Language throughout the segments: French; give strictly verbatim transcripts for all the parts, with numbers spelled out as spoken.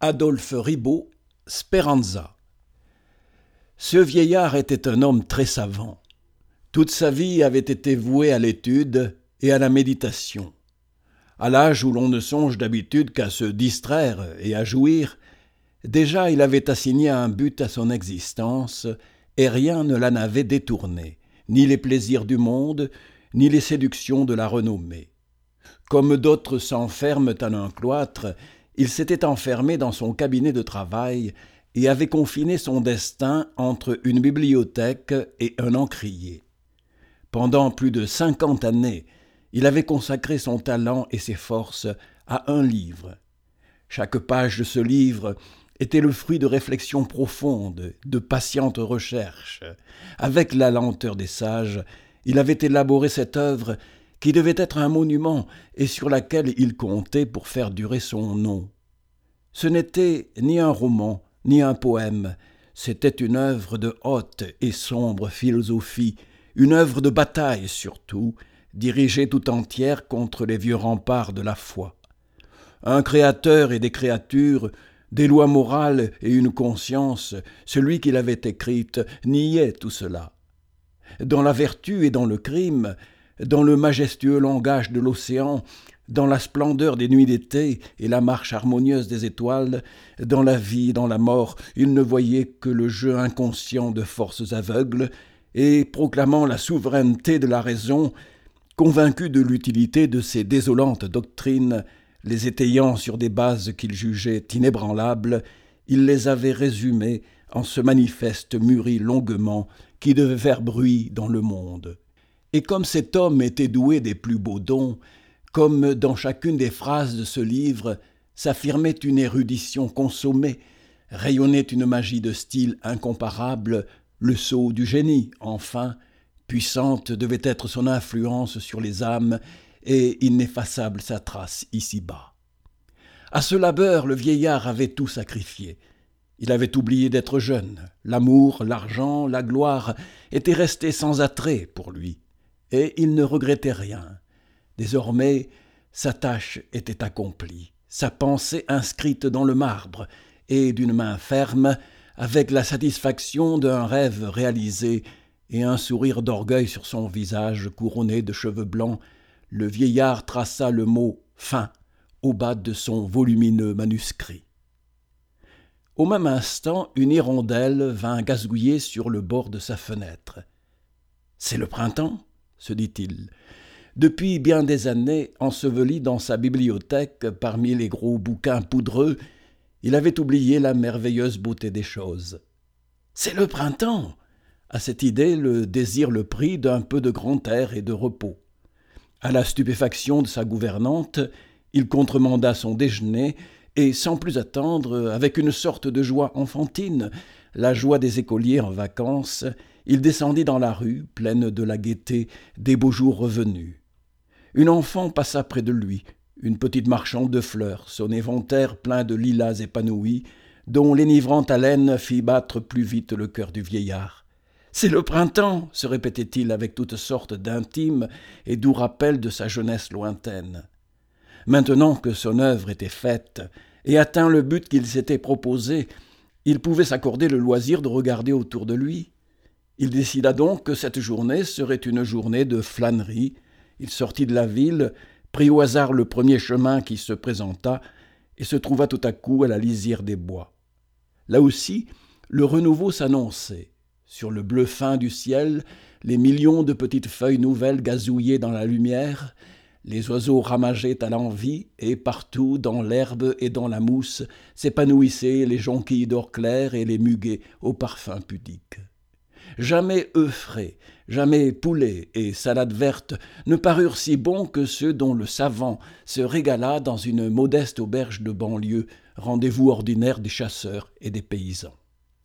Adolphe Ribaud, Speranza. Ce vieillard était un homme très savant. Toute sa vie avait été vouée à l'étude et à la méditation. À l'âge où l'on ne songe d'habitude qu'à se distraire et à jouir, déjà il avait assigné un but à son existence, et rien ne l'en avait détourné, ni les plaisirs du monde, ni les séductions de la renommée. Comme d'autres s'enferment en un cloître, il s'était enfermé dans son cabinet de travail et avait confiné son destin entre une bibliothèque et un encrier. Pendant plus de cinquante années, il avait consacré son talent et ses forces à un livre. Chaque page de ce livre était le fruit de réflexions profondes, de patientes recherches. Avec la lenteur des sages, il avait élaboré cette œuvre qui devait être un monument et sur laquelle il comptait pour faire durer son nom. Ce n'était ni un roman, ni un poème, c'était une œuvre de haute et sombre philosophie, une œuvre de bataille surtout, dirigée tout entière contre les vieux remparts de la foi. Un créateur et des créatures, des lois morales et une conscience, celui qui l'avait écrite niait tout cela. Dans la vertu et dans le crime, dans le majestueux langage de l'océan, dans la splendeur des nuits d'été et la marche harmonieuse des étoiles, dans la vie et dans la mort, il ne voyait que le jeu inconscient de forces aveugles, et proclamant la souveraineté de la raison, convaincu de l'utilité de ces désolantes doctrines, les étayant sur des bases qu'il jugeait inébranlables, il les avait résumées en ce manifeste mûri longuement qui devait faire bruit dans le monde. Et comme cet homme était doué des plus beaux dons, comme dans chacune des phrases de ce livre s'affirmait une érudition consommée, rayonnait une magie de style incomparable, le sceau du génie, enfin, puissante devait être son influence sur les âmes et ineffaçable sa trace ici-bas. À ce labeur, le vieillard avait tout sacrifié. Il avait oublié d'être jeune. L'amour, l'argent, la gloire étaient restés sans attrait pour lui. Et il ne regrettait rien. Désormais, sa tâche était accomplie, sa pensée inscrite dans le marbre, et d'une main ferme, avec la satisfaction d'un rêve réalisé et un sourire d'orgueil sur son visage couronné de cheveux blancs, le vieillard traça le mot « fin » au bas de son volumineux manuscrit. Au même instant, une hirondelle vint gazouiller sur le bord de sa fenêtre. « C'est le printemps ?» se dit-il. Depuis bien des années, enseveli dans sa bibliothèque parmi les gros bouquins poudreux, il avait oublié la merveilleuse beauté des choses. « C'est le printemps !» À cette idée, le désir le prit d'un peu de grand air et de repos. À la stupéfaction de sa gouvernante, il contremanda son déjeuner et, sans plus attendre, avec une sorte de joie enfantine, la joie des écoliers en vacances, il descendit dans la rue, pleine de la gaieté des beaux jours revenus. Une enfant passa près de lui, une petite marchande de fleurs, son éventaire plein de lilas épanouis, dont l'énivrante haleine fit battre plus vite le cœur du vieillard. « C'est le printemps !» se répétait-il avec toutes sortes d'intimes et doux rappels de sa jeunesse lointaine. Maintenant que son œuvre était faite et atteint le but qu'il s'était proposé, il pouvait s'accorder le loisir de regarder autour de lui. Il décida donc que cette journée serait une journée de flânerie. Il sortit de la ville, prit au hasard le premier chemin qui se présenta et se trouva tout à coup à la lisière des bois. Là aussi, le renouveau s'annonçait. Sur le bleu fin du ciel, les millions de petites feuilles nouvelles gazouillaient dans la lumière, les oiseaux ramageaient à l'envi et partout, dans l'herbe et dans la mousse, s'épanouissaient les jonquilles d'or clair et les muguets au parfum pudique. Jamais œufs frais, jamais poulets et salades vertes ne parurent si bons que ceux dont le savant se régala dans une modeste auberge de banlieue, rendez-vous ordinaire des chasseurs et des paysans.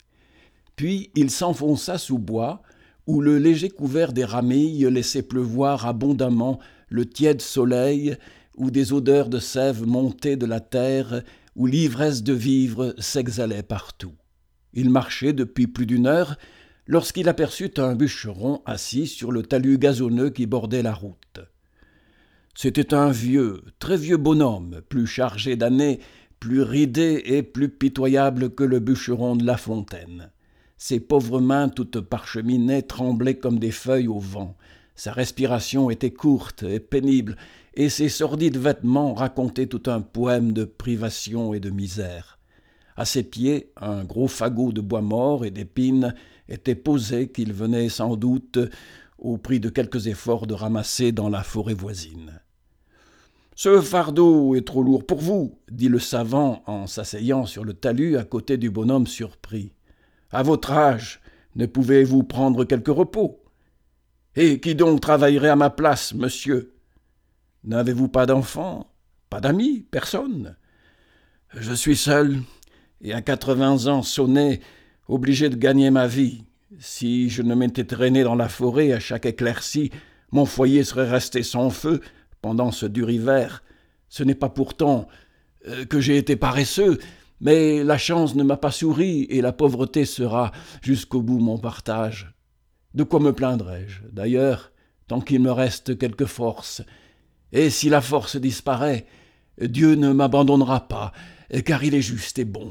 Puis il s'enfonça sous bois, où le léger couvert des ramilles laissait pleuvoir abondamment le tiède soleil, où des odeurs de sève montaient de la terre, où l'ivresse de vivre s'exhalait partout. Il marchait depuis plus d'une heure, lorsqu'il aperçut un bûcheron assis sur le talus gazonneux qui bordait la route. C'était un vieux, très vieux bonhomme, plus chargé d'années, plus ridé et plus pitoyable que le bûcheron de La Fontaine. Ses pauvres mains toutes parcheminées tremblaient comme des feuilles au vent. Sa respiration était courte et pénible, et ses sordides vêtements racontaient tout un poème de privation et de misère. À ses pieds, un gros fagot de bois mort et d'épines était posé qu'il venait sans doute, au prix de quelques efforts, de ramasser dans la forêt voisine. « Ce fardeau est trop lourd pour vous, » dit le savant en s'asseyant sur le talus à côté du bonhomme surpris. « À votre âge, ne pouvez-vous prendre quelque repos ? Et qui donc travaillerait à ma place, monsieur ? N'avez-vous pas d'enfants, pas d'amis, personne ? Je suis seul, et à quatre-vingts ans sonnés, obligé de gagner ma vie. Si je ne m'étais traîné dans la forêt à chaque éclaircie, mon foyer serait resté sans feu pendant ce dur hiver. Ce n'est pas pourtant euh, que j'ai été paresseux, mais la chance ne m'a pas souri et la pauvreté sera jusqu'au bout mon partage. De quoi me plaindrais-je, d'ailleurs, tant qu'il me reste quelque force ? Et si la force disparaît, Dieu ne m'abandonnera pas, car il est juste et bon. »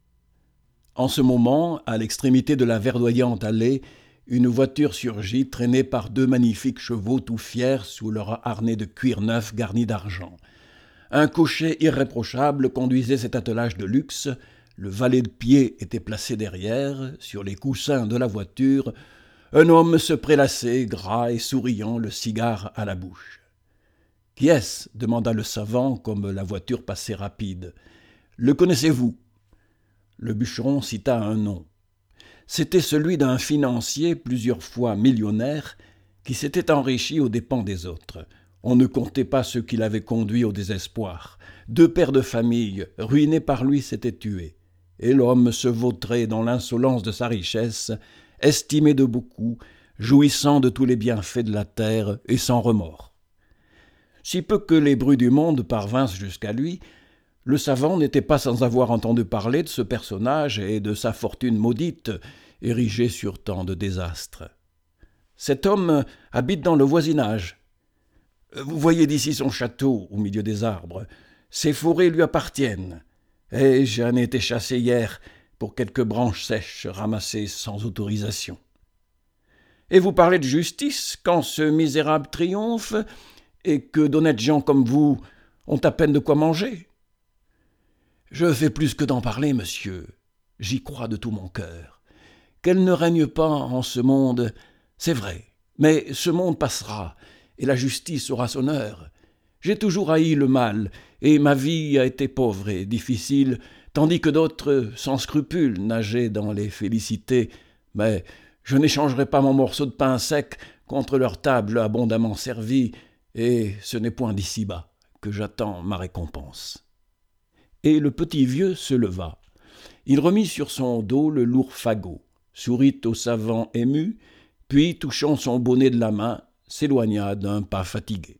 En ce moment, à l'extrémité de la verdoyante allée, une voiture surgit, traînée par deux magnifiques chevaux tout fiers sous leur harnais de cuir neuf garni d'argent. Un cocher irréprochable conduisait cet attelage de luxe, le valet de pied était placé derrière, sur les coussins de la voiture, un homme se prélassait, gras et souriant, le cigare à la bouche. « Qui est-ce » demanda le savant, comme la voiture passait rapide. « Le connaissez-vous » Le bûcheron cita un nom. C'était celui d'un financier plusieurs fois millionnaire qui s'était enrichi aux dépens des autres. On ne comptait pas ceux qui l'avaient conduit au désespoir. Deux pères de famille, ruinés par lui, s'étaient tués. Et l'homme se vautrait dans l'insolence de sa richesse, estimé de beaucoup, jouissant de tous les bienfaits de la terre et sans remords. Si peu que les bruits du monde parvinssent jusqu'à lui, le savant n'était pas sans avoir entendu parler de ce personnage et de sa fortune maudite, érigée sur tant de désastres. Cet homme habite dans le voisinage. Vous voyez d'ici son château, au milieu des arbres. Ces forêts lui appartiennent. Et j'en ai été chassé hier pour quelques branches sèches ramassées sans autorisation. Et vous parlez de justice quand ce misérable triomphe et que d'honnêtes gens comme vous ont à peine de quoi manger ? Je fais plus que d'en parler, monsieur. J'y crois de tout mon cœur. Qu'elle ne règne pas en ce monde, c'est vrai, mais ce monde passera, et la justice aura son heure. J'ai toujours haï le mal, et ma vie a été pauvre et difficile, tandis que d'autres, sans scrupules, nageaient dans les félicités. Mais je n'échangerai pas mon morceau de pain sec contre leur table abondamment servie, et ce n'est point d'ici-bas que j'attends ma récompense. » Et le petit vieux se leva. Il remit sur son dos le lourd fagot, sourit au savant ému, puis, touchant son bonnet de la main, s'éloigna d'un pas fatigué.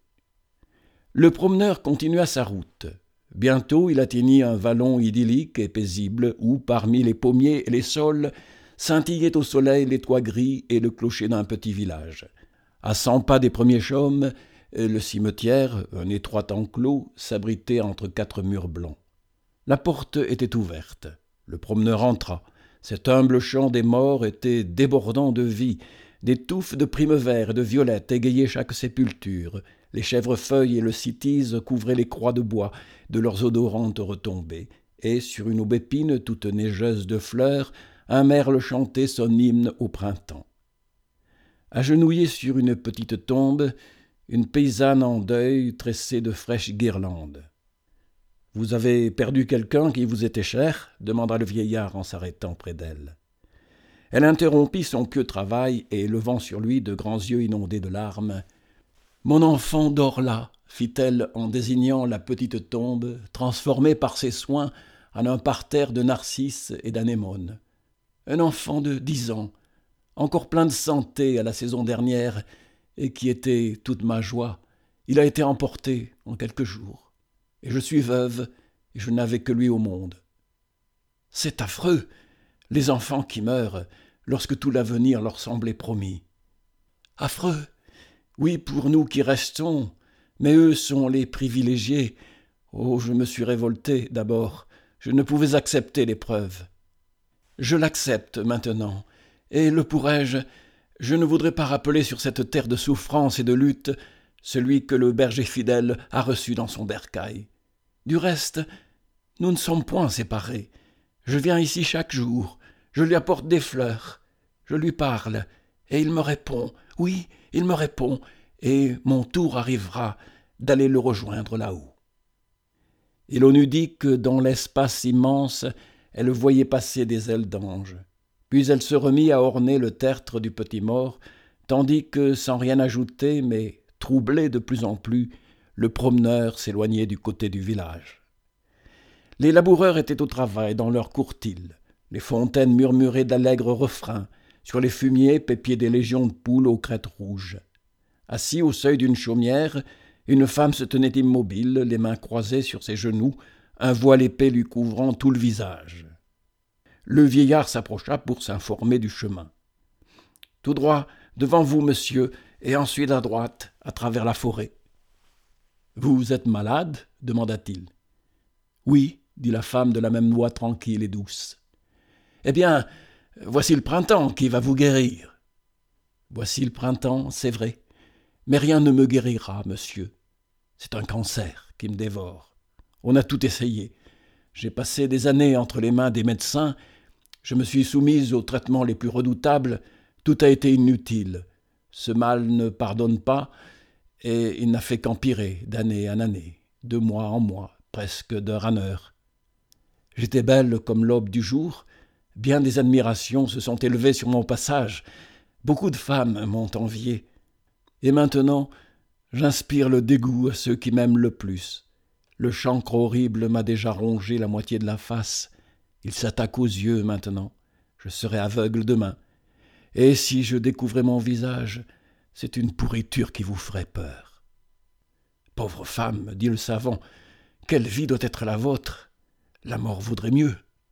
Le promeneur continua sa route. Bientôt, il atteignit un vallon idyllique et paisible où, parmi les pommiers et les saules, scintillaient au soleil les toits gris et le clocher d'un petit village. À cent pas des premiers chaumes, le cimetière, un étroit enclos, s'abritait entre quatre murs blancs. La porte était ouverte. Le promeneur entra. Cet humble champ des morts était débordant de vie. Des touffes de primevères et de violettes égayaient chaque sépulture. Les chèvrefeuilles et le cytise couvraient les croix de bois de leurs odorantes retombées. Et sur une aubépine toute neigeuse de fleurs, un merle chantait son hymne au printemps. Agenouillée sur une petite tombe, une paysanne en deuil tressait de fraîches guirlandes. « Vous avez perdu quelqu'un qui vous était cher ?» demanda le vieillard en s'arrêtant près d'elle. Elle interrompit son pieux travail et, levant sur lui de grands yeux inondés de larmes, « Mon enfant dort là », fit-elle en désignant la petite tombe, transformée par ses soins en un parterre de narcisses et d'anémones. Un enfant de dix ans, encore plein de santé à la saison dernière, et qui était toute ma joie. Il a été emporté en quelques jours. Et je suis veuve, et je n'avais que lui au monde. C'est affreux, les enfants qui meurent, lorsque tout l'avenir leur semblait promis. Affreux, oui, pour nous qui restons, mais eux sont les privilégiés. Oh, je me suis révolté d'abord, je ne pouvais accepter l'épreuve. Je l'accepte maintenant, et le pourrais-je, je ne voudrais pas rappeler sur cette terre de souffrance et de lutte celui que le berger fidèle a reçu dans son bercail. Du reste, nous ne sommes point séparés. Je viens ici chaque jour, je lui apporte des fleurs, je lui parle, et il me répond, oui, il me répond, et mon tour arrivera d'aller le rejoindre là-haut. » Et l'on eût dit que dans l'espace immense, elle voyait passer des ailes d'ange. Puis elle se remit à orner le tertre du petit mort, tandis que, sans rien ajouter, mais troublé de plus en plus, le promeneur s'éloignait du côté du village. Les laboureurs étaient au travail dans leurs courtils. Les fontaines murmuraient d'allègres refrains. Sur les fumiers pépiaient des légions de poules aux crêtes rouges. Assis au seuil d'une chaumière, une femme se tenait immobile, les mains croisées sur ses genoux, un voile épais lui couvrant tout le visage. Le vieillard s'approcha pour s'informer du chemin. « Tout droit, devant vous, monsieur, et ensuite à droite, à travers la forêt. »« Vous êtes malade ?» demanda-t-il. « Oui, » dit la femme de la même voix tranquille et douce. « Eh bien, voici le printemps qui va vous guérir. »« Voici le printemps, c'est vrai, mais rien ne me guérira, monsieur. C'est un cancer qui me dévore. On a tout essayé. J'ai passé des années entre les mains des médecins. Je me suis soumise aux traitements les plus redoutables. Tout a été inutile. Ce mal ne pardonne pas, et il n'a fait qu'empirer d'année en année, de mois en mois, presque d'heure en heure. J'étais belle comme l'aube du jour. Bien des admirations se sont élevées sur mon passage. Beaucoup de femmes m'ont envié. Et maintenant, j'inspire le dégoût à ceux qui m'aiment le plus. Le chancre horrible m'a déjà rongé la moitié de la face. Il s'attaque aux yeux maintenant. Je serai aveugle demain. Et si je découvrais mon visage, c'est une pourriture qui vous ferait peur. »« Pauvre femme, dit le savant, quelle vie doit être la vôtre ? La mort vaudrait mieux. »«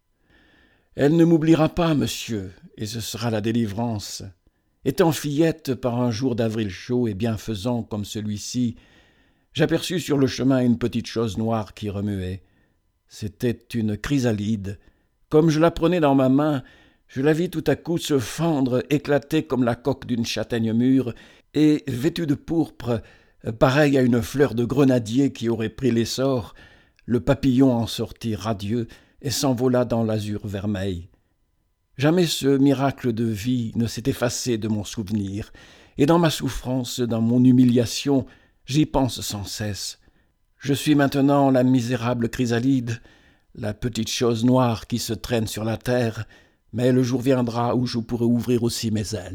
Elle ne m'oubliera pas, monsieur, et ce sera la délivrance. Étant fillette par un jour d'avril chaud et bienfaisant comme celui-ci, j'aperçus sur le chemin une petite chose noire qui remuait. C'était une chrysalide. Comme je la prenais dans ma main, je la vis tout à coup se fendre, éclater comme la coque d'une châtaigne mûre, et, vêtue de pourpre, pareille à une fleur de grenadier qui aurait pris l'essor, le papillon en sortit radieux et s'envola dans l'azur vermeil. Jamais ce miracle de vie ne s'est effacé de mon souvenir, et dans ma souffrance, dans mon humiliation, j'y pense sans cesse. Je suis maintenant la misérable chrysalide, la petite chose noire qui se traîne sur la terre, mais le jour viendra où je pourrai ouvrir aussi mes ailes. »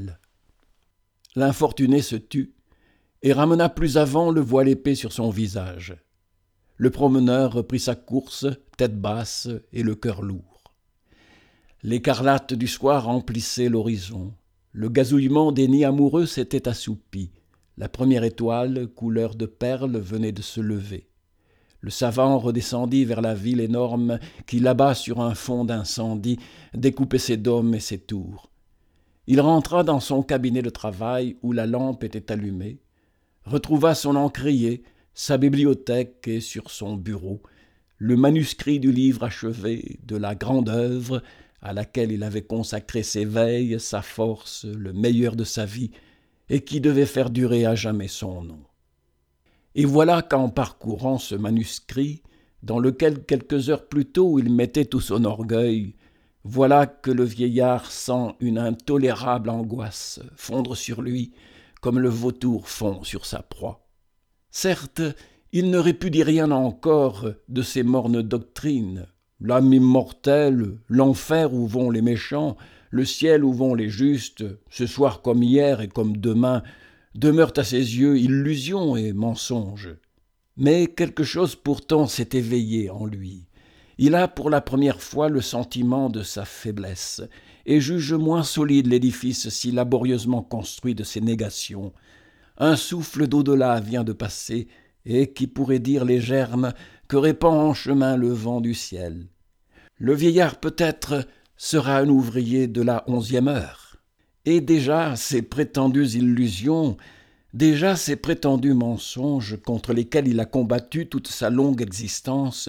L'infortuné se tut et ramena plus avant le voile épais sur son visage. Le promeneur reprit sa course, tête basse et le cœur lourd. L'écarlate du soir remplissait l'horizon. Le gazouillement des nids amoureux s'était assoupi. La première étoile, couleur de perle, venait de se lever. Le savant redescendit vers la ville énorme qui, là-bas, sur un fond d'incendie, découpait ses dômes et ses tours. Il rentra dans son cabinet de travail où la lampe était allumée, retrouva son encrier, sa bibliothèque et, sur son bureau, le manuscrit du livre achevé de la grande œuvre à laquelle il avait consacré ses veilles, sa force, le meilleur de sa vie, et qui devait faire durer à jamais son nom. Et voilà qu'en parcourant ce manuscrit, dans lequel quelques heures plus tôt il mettait tout son orgueil, voilà que le vieillard sent une intolérable angoisse fondre sur lui, comme le vautour fond sur sa proie. Certes, il ne répudie rien encore de ces mornes doctrines. L'âme immortelle, l'enfer où vont les méchants, le ciel où vont les justes, ce soir comme hier et comme demain, demeurent à ses yeux illusion et mensonge. Mais quelque chose pourtant s'est éveillé en lui. Il a pour la première fois le sentiment de sa faiblesse et juge moins solide l'édifice si laborieusement construit de ses négations. Un souffle d'au-delà vient de passer et qui pourrait dire les germes que répand en chemin le vent du ciel. Le vieillard peut-être sera un ouvrier de la onzième heure. Et déjà ces prétendues illusions, déjà ces prétendus mensonges contre lesquels il a combattu toute sa longue existence,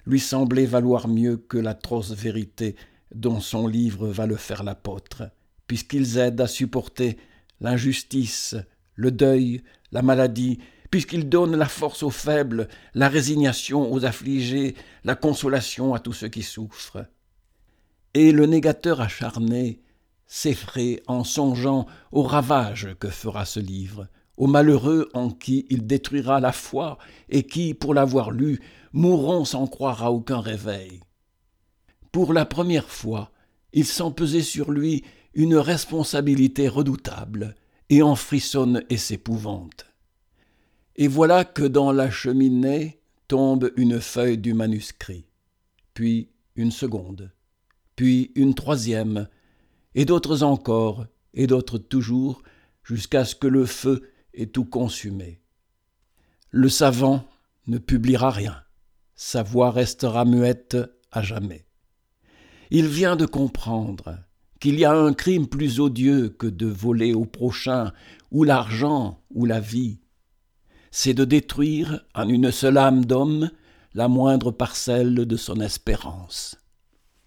lui semblait valoir mieux que l'atroce vérité dont son livre va le faire l'apôtre, puisqu'ils aident à supporter l'injustice, le deuil, la maladie, puisqu'ils donnent la force aux faibles, la résignation aux affligés, la consolation à tous ceux qui souffrent. Et le négateur acharné s'effraie en songeant aux ravages que fera ce livre, aux malheureux en qui il détruira la foi et qui, pour l'avoir lu, mourront sans croire à aucun réveil. Pour la première fois, il sent peser sur lui une responsabilité redoutable, et en frissonne et s'épouvante. Et voilà que dans la cheminée tombe une feuille du manuscrit, puis une seconde, puis une troisième, et d'autres encore, et d'autres toujours, jusqu'à ce que le feu ait tout consumé. Le savant ne publiera rien, sa voix restera muette à jamais. Il vient de comprendre qu'il y a un crime plus odieux que de voler au prochain, ou l'argent, ou la vie. C'est de détruire, en une seule âme d'homme, la moindre parcelle de son espérance.